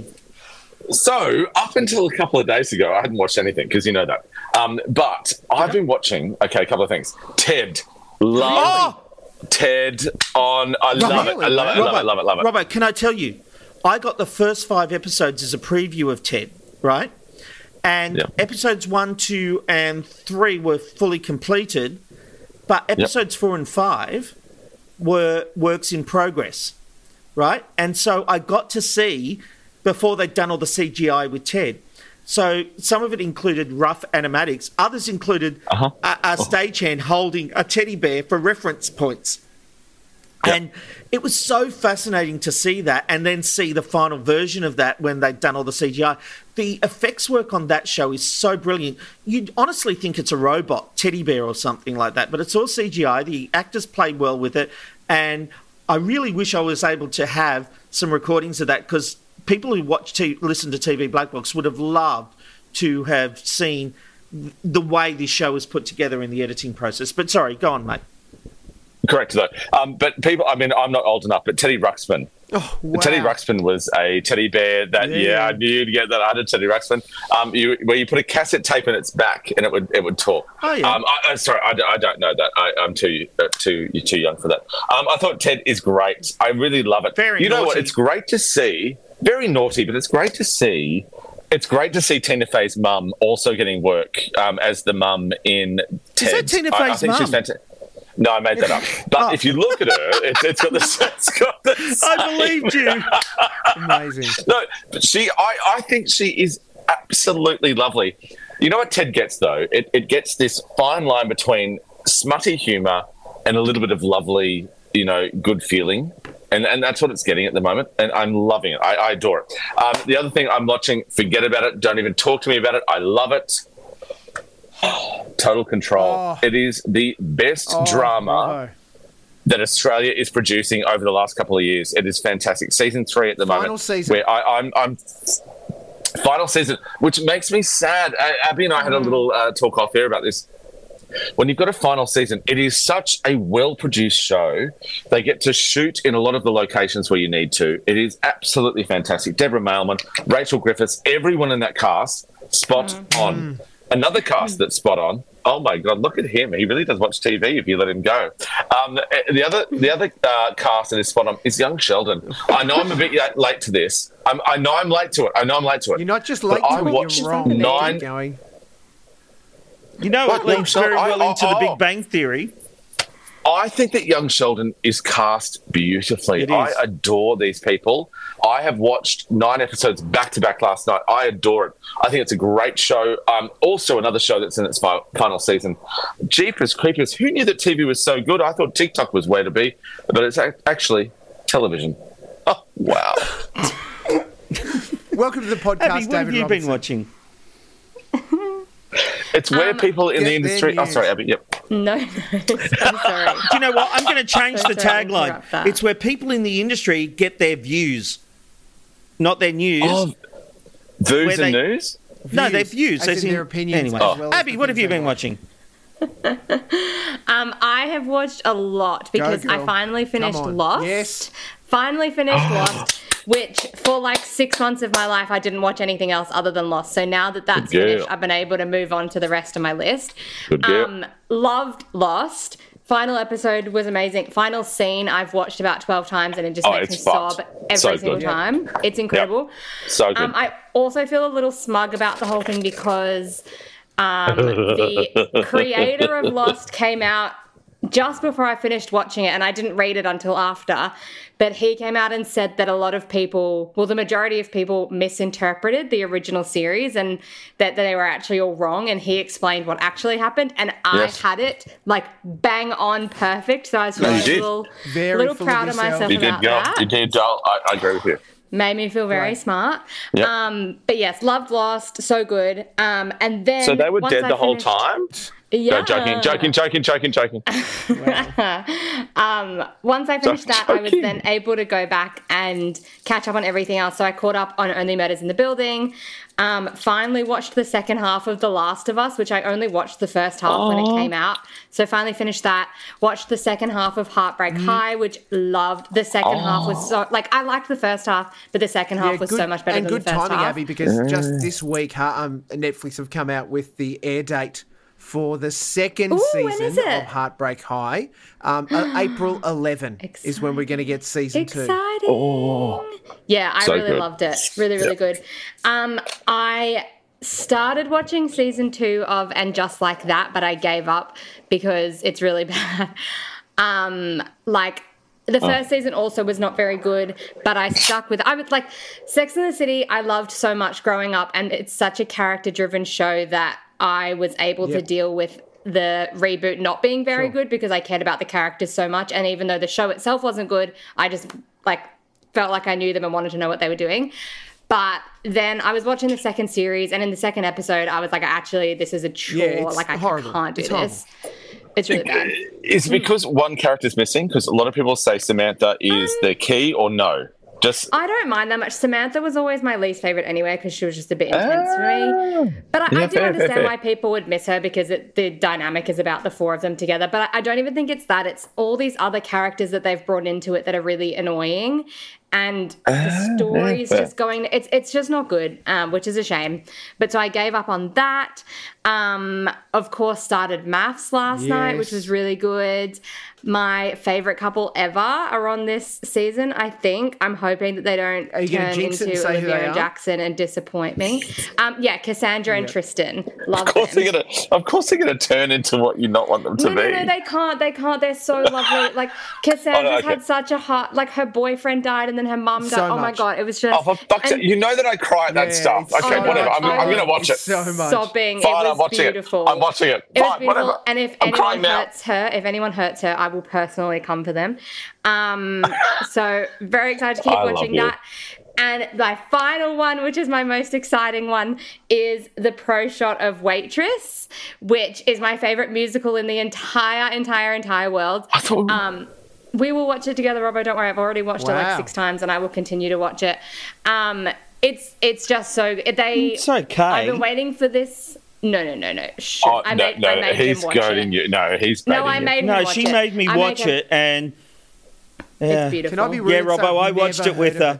So up until a couple of days ago, I hadn't watched anything because you know that. But I've been watching. Okay, a couple of things. Ted, love Ted on. I love it. I love it. I love it. Love it. Love it. Robbo, can I tell you, I got the first 5 episodes as a preview of Ted, right? And episodes 1, 2, and 3 were fully completed, but episodes 4 and 5 were works in progress, right? And so I got to see before they'd done all the CGI with Ted. So some of it included rough animatics. Others included a stagehand holding a teddy bear for reference points. And it was so fascinating to see that and then see the final version of that when they'd done all the CGI. The effects work on that show is so brilliant. You'd honestly think it's a robot teddy bear or something like that, but it's all CGI. The actors played well with it. And I really wish I was able to have some recordings of that, because people who listen to TV Black Box would have loved to have seen the way this show was put together in the editing process. But sorry, go on, mate. Correct, though. But people, I mean, I'm not old enough, but Teddy Ruxpin. Oh, wow. Teddy Ruxpin was a teddy bear that, I knew you'd get that. I had a Teddy Ruxpin. Where you put a cassette tape in its back and it would talk. Oh, yeah. Sorry, I don't know that. I'm you're too young for that. I thought Ted is great. I really love it. Very you know what? naughty. It's great to see. Very naughty, but it's great to see. It's great to see Tina Fey's mum also getting work as the mum in Ted. Is that Tina I Fey's think she's mum? fantastic. No, I made that up. But if you look at her, it's got the. I believed you. Amazing. No, but I think she is absolutely lovely. You know what Ted gets, though? It gets this fine line between smutty humour and a little bit of lovely, good feeling. And that's what it's getting at the moment. And I'm loving it. I adore it. The other thing I'm watching, forget about it. Don't even talk to me about it. I love it. Total Control. Oh. It is the best drama that Australia is producing over the last couple of years. It is fantastic. Season 3 at the moment. Final season. Where I'm final season, which makes me sad. Abby and I had a little talk off air about this. When you've got a final season, it is such a well-produced show. They get to shoot in a lot of the locations where you need to. It is absolutely fantastic. Deborah Mailman, Rachel Griffiths, everyone in that cast, spot on. Another cast that's spot on. Oh my God, look at him. He really does watch TV if you let him go. The other cast that is spot on is young Sheldon. I know I'm a bit late to this. I know I'm late to it. You're not just late But I to it, watched you're wrong. 9 Keep going. You know, it leads very well into the Big Bang Theory. I think that young Sheldon is cast beautifully. It is. I adore these people. I have watched 9 episodes back-to-back last night. I adore it. I think it's a great show. Also, another show that's in its final season. Jeepers Creepers. Who knew that TV was so good? I thought TikTok was where to be, but it's actually television. Oh, wow. Welcome to the podcast, Abby, what David have you Robertson. been watching? It's where people in get the their industry. Oh, news. sorry, Abby. Yep. No, I'm sorry. Do you know what? I'm going to change the sorry to tagline. interrupt that. It's where people in the industry get their views, not their news. Oh, Views Where and they- news? No, they're views. As in their opinions. Anyway, as well as Abby, the what have things you they been watch. watching? I have watched a lot because I girl. finally finished Come on. Lost. Yes. Finally finished Lost, which for like 6 months of my life I didn't watch anything else other than Lost. So now that that's Good girl. finished, I've been able to move on to the rest of my list. Good girl. Loved Lost. Final episode was amazing. Final scene I've watched about 12 times and it just makes me it's fucked. sob every So single good. time. It's incredible. So good. I also feel a little smug about the whole thing because the creator of Lost came out just before I finished watching it, and I didn't read it until after, but he came out and said that a lot of people, well, the majority of people misinterpreted the original series and that they were actually all wrong, and he explained what actually happened, and Yes. I had it, like, bang on perfect, so I was No, you feeling a did. little, Very little full of proud of yourself. myself You did, about girl. that. You did, Joel. I agree with you. Made me feel very Right. smart. Yep. But yes, loved Lost, so good. And then So they were once dead I the whole finished- time? Yeah. No, joking. Once I finished that, I was joking. then able to go back and catch up on everything else. So I caught up on Only Murders in the Building. Finally watched the second half of The Last of Us, which I only watched the first half when it came out. So finally finished that. Watched the second half of Heartbreak High, which loved. The second half was so, like, I liked the first half, but the second half was good- so much better and than good the first timing, half. Abby, because just this week, Netflix have come out with the air date for the second Ooh, when season is it? of Heartbreak High. April 11 is when we're going to get season 2. Exciting. Yeah, I So really good. loved it. Really good. I started watching season 2 of And Just Like That, but I gave up because it's really bad. The first season also was not very good, but I stuck with it. I was like, Sex and the City, I loved so much growing up, and it's such a character-driven show that I was able to Yep. deal with the reboot not being very Sure. good because I cared about the characters so much. And even though the show itself wasn't good, I just felt like I knew them and wanted to know what they were doing. But then I was watching the second series, and in the second episode, I was like, actually, this is a chore. Yeah, it's I horrible. can't do It's this. It's really bad. Is it because one character's missing? Because a lot of people say Samantha is the key, or no? Just I don't mind that much. Samantha was always my least favorite anyway because she was just a bit intense for me. But I Yeah, do fair, understand fair. why people would miss her because the dynamic is about the four of them together. But I don't even think it's that. It's all these other characters that they've brought into it that are really annoying. And the story's fair. just going... It's just not good, which is a shame. But so I gave up on that. Of course, started Maths last night, which Yes. was really good. My favourite couple ever are on this season, I think. I'm hoping that they don't Are you gonna turn jinx it and into say who Olivia they and are? Jackson and disappoint me. Cassandra and Tristan. Love of course them. they're gonna turn into what you not want them to No, be. no, they can't. They can't. They're so lovely. Like, Cassandra's okay. had such a heart. Like, her boyfriend died and then her mum died. So Oh, my much. God. It was just... Oh, for fuck's sake! and You know that I cry at that Yeah, stuff. it's Okay, so whatever. much. I'm going to watch it. It's so much. sobbing. Fine, it I'm was watching beautiful. it. I'm watching it. It was Fine, beautiful. whatever. And if I'm anyone crying now. hurts her, I will personally come for them. So very excited to keep I love watching you. that. And my final one, which is my most exciting one, is the pro shot of Waitress, which is my favorite musical in the entire world. I thought We will watch it together, Robbo. Don't worry, I've already watched it like Wow. 6 times, and I will continue to watch it. It's just so good. It's okay. I've been waiting for this. No. Shh. Oh, I made he's him watch goading it. you. No, he's baiting No, I you. made him No, watch she it. made me I watch him- it, and yeah. It's beautiful. Can I be rude? Yeah, and say Robbo, I I've watched never it with heard of her.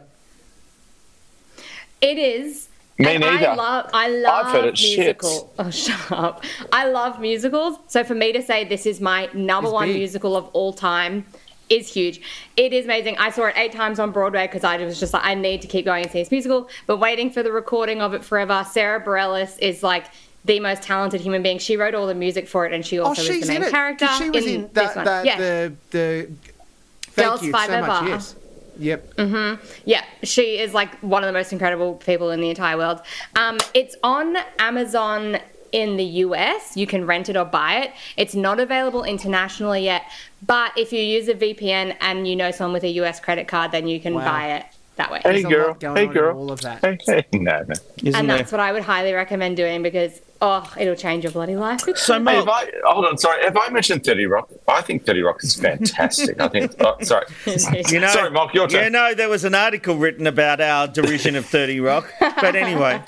It is. Me and neither. I love I've heard it's shit. musicals. Oh, shut up. I love musicals. So for me to say this is my number It's one big. musical of all time is huge. It is amazing. I saw it 8 times on Broadway because I was just like, I need to keep going and see this musical, but waiting for the recording of it forever. Sarah Bareilles is like the most talented human being. She wrote all the music for it, and she also is she's the main in it. character. 'Cause she was in this that, one. that Yeah. the Girls thank you Five so much. Ever. Yes. Yep. Yeah, she is like one of the most incredible people in the entire world. It's on Amazon in the US. You can rent it or buy it. It's not available internationally yet, but if you use a VPN and you know someone with a US credit card, then you can Wow. buy it that way. Hey There's a girl, lot going hey on in girl. all of that. Hey. No. Isn't And there? that's what I would highly recommend doing because Oh, it'll change your bloody life. So, Hey, Mark, hold on, sorry. Have I mentioned 30 Rock? I think 30 Rock is fantastic. I think. Oh, sorry. you know, Sorry, Mark, your turn. Yeah, no, there was an article written about our derision of 30 Rock. But anyway,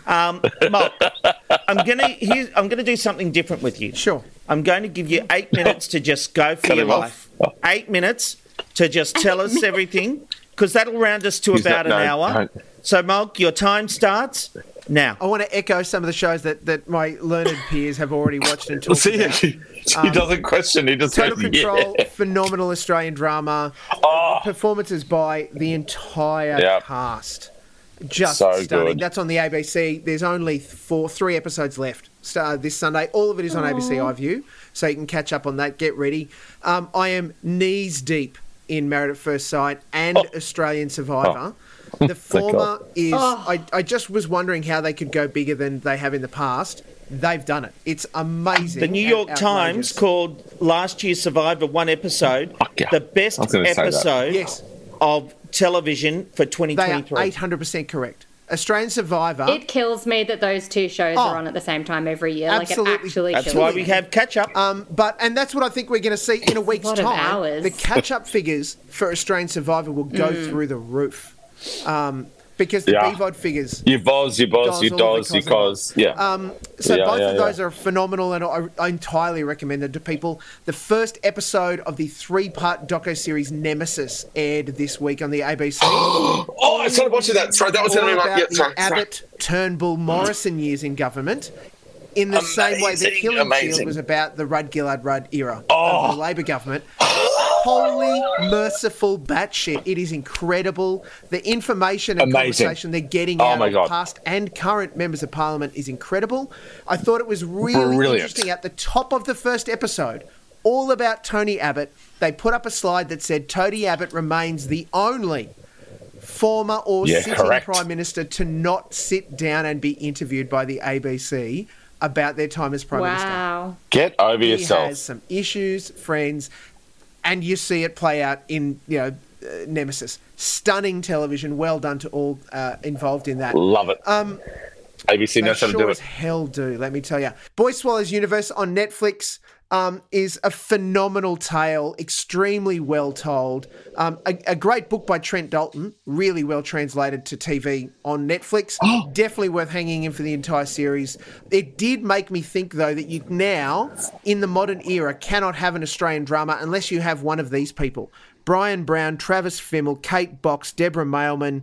Mark, I'm gonna do something different with you. Sure. I'm going to give you 8 minutes to just go for Cut your him off. life. 8 minutes to just tell us everything, because that'll round us to He's about not- an no, hour. no. So, Mark, your time starts now. I want to echo some of the shows that my learned peers have already watched and talked See, about. he doesn't question. He just Total goes, Control, yeah. phenomenal Australian drama. Oh, Performances by the entire Yep. cast. Just So stunning. good. That's on the ABC. There's only 3 episodes left this Sunday. All of it is on ABC iView, so you can catch up on that. Get ready. I am knees deep in Married at First Sight and Australian Survivor. The former is... I just was wondering how they could go bigger than they have in the past. They've done it. It's amazing. The New and York outrageous. Times called last year's Survivor one episode yeah. the best I was gonna say that. episode Yes. of television for They are 2023. 800% correct. Australian Survivor... It kills me that those two shows are on at the same time every year. Absolutely. Like, it actually That's kills why me. we have catch-up. and that's what I think we're going to see in a week's lot of time. hours. The catch-up figures for Australian Survivor will go through the roof. Because the Yeah. BVOD figures... You boz, you Doz, you all doz, the you cause. Yeah. So Yeah, both yeah, of those are phenomenal, and I entirely recommend them to people. The first episode of the 3-part doco-series Nemesis aired this week on the ABC. Oh, I started watching that. Sorry, that was going to All be my... about Yeah, the sorry. Abbott, Turnbull, Morrison years in government, in the same way that Amazing, Killing Field amazing. was about the Rudd-Gillard-Rudd era of the Labor government. Holy merciful batshit. It is incredible. The information and Amazing. conversation they're getting Oh out my of God. past and current members of parliament is incredible. I thought it was really Brilliant. interesting. At the top of the first episode, all about Tony Abbott, they put up a slide that said Tony Abbott remains the only former or Yeah, sitting correct. Prime Minister to not sit down and be interviewed by the ABC about their time as Prime Minister. Wow. Get over He yourself. has some issues, friends, and you see it play out in Nemesis. Stunning television. Well done to all involved in that. Love it. ABC They knows how to sure do as it. hell do, let me tell you. Boy Swallows Universe on Netflix is a phenomenal tale, extremely well told. A great book by Trent Dalton, really well translated to TV on Netflix. Definitely worth hanging in for the entire series. It did make me think, though, that you now, in the modern era, cannot have an Australian drama unless you have one of these people. Brian Brown, Travis Fimmel, Kate Box, Deborah Mailman,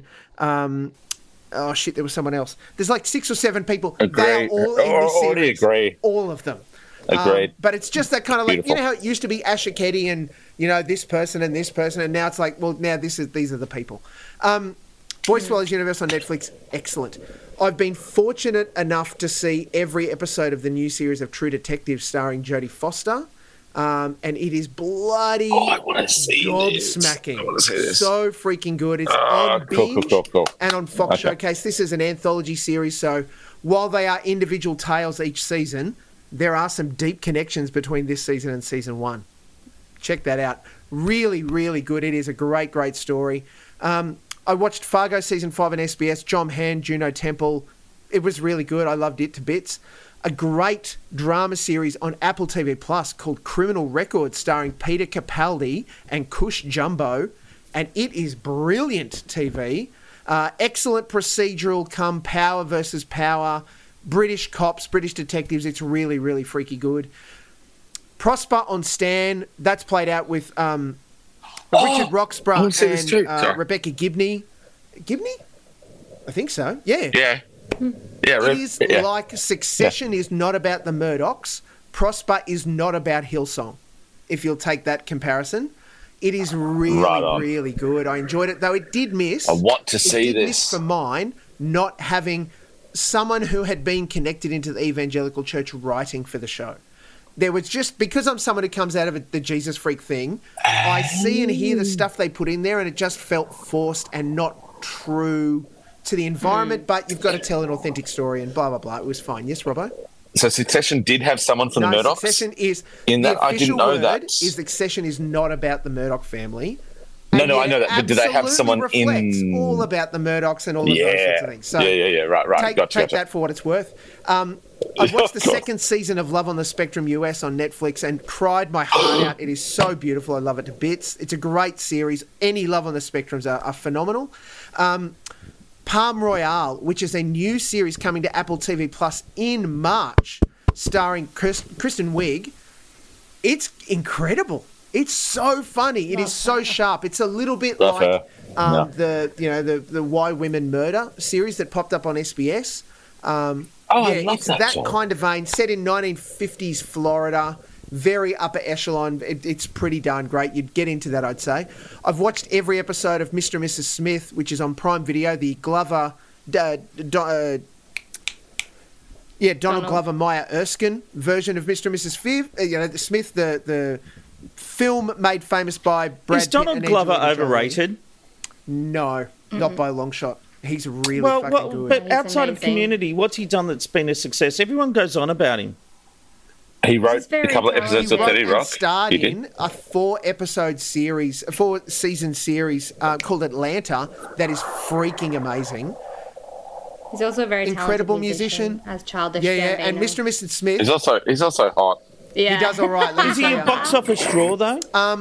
there was someone else. There's like 6 or 7 people. They Agree. are all in this Already series. agree. All of them. Agreed. But it's just that kind of like, Beautiful. you know how it used to be Asher Keddy and, this person, and now it's like, well, now these are the people. Boy Swallows Universe on Netflix, excellent. I've been fortunate enough to see every episode of the new series of True Detective starring Jodie Foster. And it is bloody I want to see this. gobsmacking. I want to see this. So freaking good. It's on cool, Binge cool. and on Fox Okay. Showcase. This is an anthology series, so while they are individual tales each season, there are some deep connections between this season and season 1. Check that out. Really, really good. It is a great, great story. I watched Fargo season 5 on SBS. John Hamm, Juno Temple. It was really good. I loved it to bits. A great drama series on Apple TV Plus called Criminal Records, starring Peter Capaldi and Kush Jumbo, and it is brilliant TV. Excellent procedural come power versus power, British cops, British detectives. It's really, really freaky good. Prosper on Stan, that's played out with Richard Roxburgh want to see this too. and Sorry. Rebecca Gibney. Gibney? I think so. Yeah. Yeah. Yeah, It is like Succession is not about the Murdochs. Prosper is not about Hillsong, if you'll take that comparison. It is really, Right on. really good. I enjoyed it, though it did miss. I want to see It did this. miss for mine not having someone who had been connected into the evangelical church writing for the show. There was just, because I'm someone who comes out of the Jesus freak thing, I see and hear the stuff they put in there, and it just felt forced and not true to the environment, but you've got to tell an authentic story and blah, blah, blah. It was fine. Yes, Robbo? So Succession did have someone from the Murdochs? Succession is... In the that, I didn't official know word that. is Succession is not about the Murdoch family, No, I know that. But do they have someone reflects in? all about the Murdochs and all of those sorts of things. So yeah. Right. Take that for what it's worth. I've watched the second season of Love on the Spectrum US on Netflix and cried my heart out. It is so beautiful. I love it to bits. It's a great series. Any Love on the Spectrums are phenomenal. Palm Royale, which is a new series coming to Apple TV Plus in March, starring Kristen Wiig. It's incredible. It's so funny. It is so sharp. It's a little bit like the Why Women Murder series that popped up on SBS. It's that kind of vein, set in 1950s Florida, very upper echelon. It's pretty darn great. You'd get into that, I'd say. I've watched every episode of Mr. and Mrs. Smith, which is on Prime Video, the Glover, Donald Glover, Maya Erskine version of Mr. and Mrs. Smith, the film made famous by Brad Pitt. Is Donald Glover overrated? No, not by a long shot. He's really fucking good. But outside of Community, what's he done that's been a success? Everyone goes on about him. He wrote a couple of episodes of 30 Rock. He starred in a 4-season series called Atlanta that is freaking amazing. He's also a very incredible musician. As Childish Gambino. And Mr. and Mrs. Smith. He's also hot. Yeah. He does all right. Is he a box office draw, though?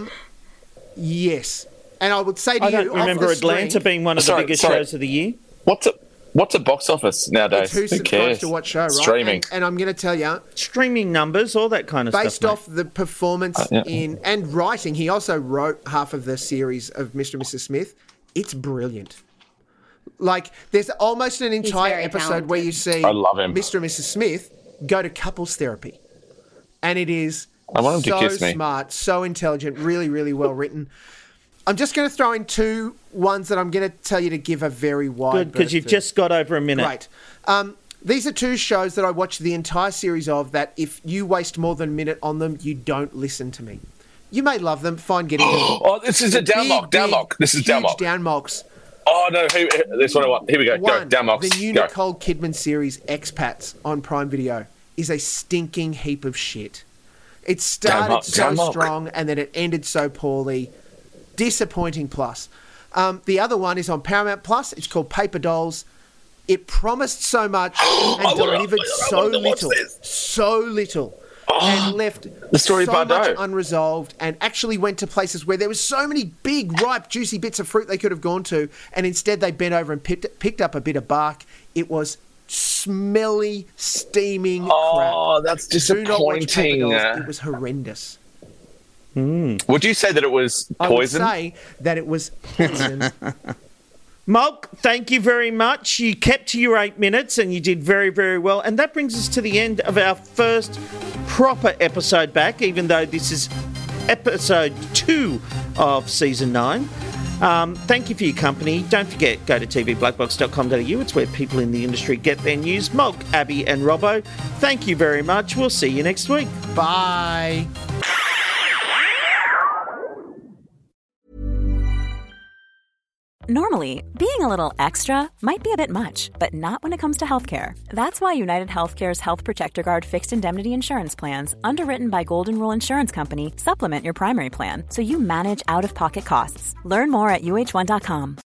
Yes. And I would say to I don't remember Atlanta being one of the biggest shows of the year. What's a box office nowadays? It's who subscribes to what show, right? Streaming. And I'm going to tell you... Streaming numbers, all that kind of stuff. Based off the performance and writing, he also wrote half of the series of Mr. and Mrs. Smith. It's brilliant. Like, there's almost an entire episode where you see I love him. Mr. and Mrs. Smith go to couples therapy. And it is I want him so to kiss me. smart, so intelligent, really, really well written. I'm just going to throw in two ones that I'm going to tell you to give a very wide Good, because you've just got over a minute. Great. These are two shows that I watched the entire series of that if you waste more than a minute on them, you don't listen to me. You may love them, fine, get into them. Oh, this is a downlock. This is downlock. Downmocks. Oh, no, this one I want. Here we go. One, go, downmocks. The new Nicole Kidman series, Expats, on Prime Video, is a stinking heap of shit. It started strong and then it ended so poorly. Disappointing plus. The other one is on Paramount Plus. It's called Paper Dolls. It promised so much and delivered so little. And left the story so much unresolved and actually went to places where there was so many big, ripe, juicy bits of fruit they could have gone to, and instead they bent over and picked up a bit of bark. It was smelly, steaming crap. Oh, that's disappointing. Do not watch Paper Dolls. It was horrendous. Would you say that it was poison? I would say that it was poison. Mulk, thank you very much. You kept to your 8 minutes and you did very, very well. And that brings us to the end of our first proper episode back, even though this is episode 2 of season 9. Thank you for your company. Don't forget, go to tvblackbox.com.au. It's where people in the industry get their news. Mulk, Abby and Robbo, thank you very much. We'll see you next week. Bye. Normally, being a little extra might be a bit much, but not when it comes to healthcare. That's why United Healthcare's Health Protector Guard fixed indemnity insurance plans, underwritten by Golden Rule Insurance Company, supplement your primary plan so you manage out-of-pocket costs. Learn more at uh1.com.